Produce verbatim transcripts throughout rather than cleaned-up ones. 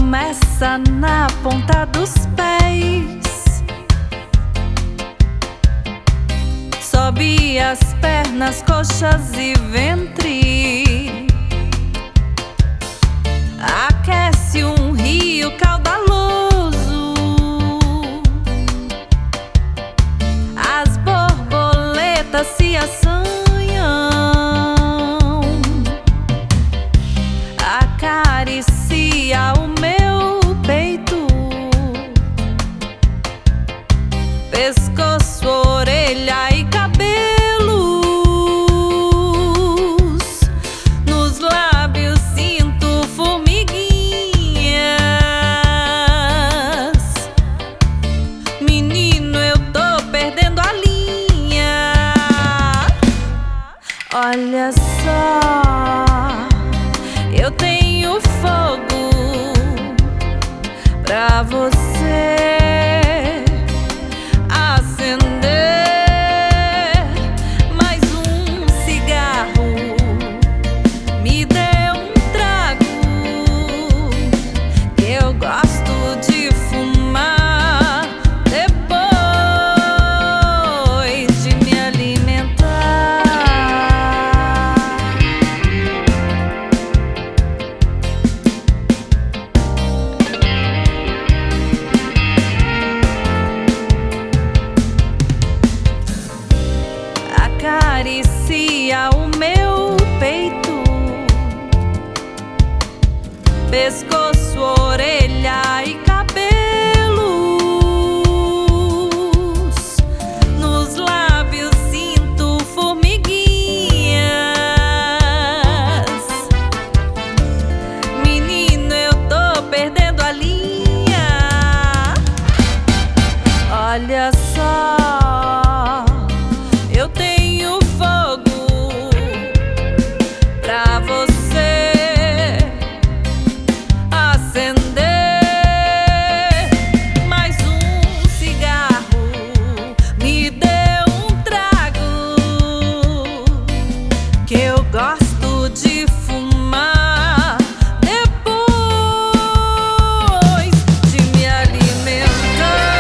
começa na ponta dos pés, sobe as pernas, coxas e ventre, aquece um rio caudaloso, as borboletas se assanham, acaricia o meu peito, pescoço, orelha e cabelos, nos lábios sinto formiguinhas. Menino, eu tô perdendo a linha. Olha só, eu tenho fogo pra você acender. Mais um cigarro, me dê um trago, que eu gosto de fumar depois de me alimentar. Acaricia o meu peito, pescoço, orelha e cabelos, nos lábios sinto formiguinhas. Menino, eu tô perdendo a linha. Olha só, eu tenho fogo pra você acender. Mais um cigarro, me dê um trago, que eu gosto de fumar depois de me alimentar.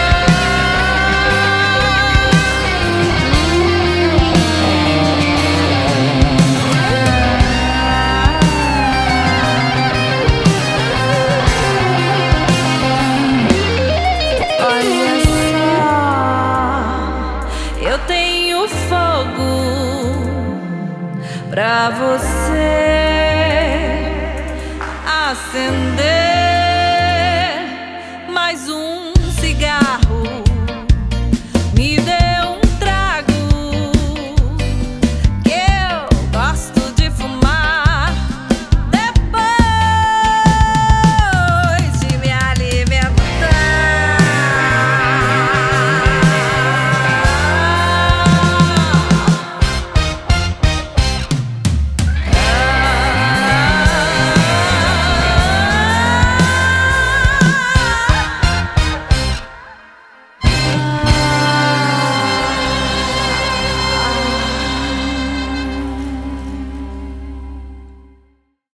Olha só, eu tenho fogo pra você acender. Mais um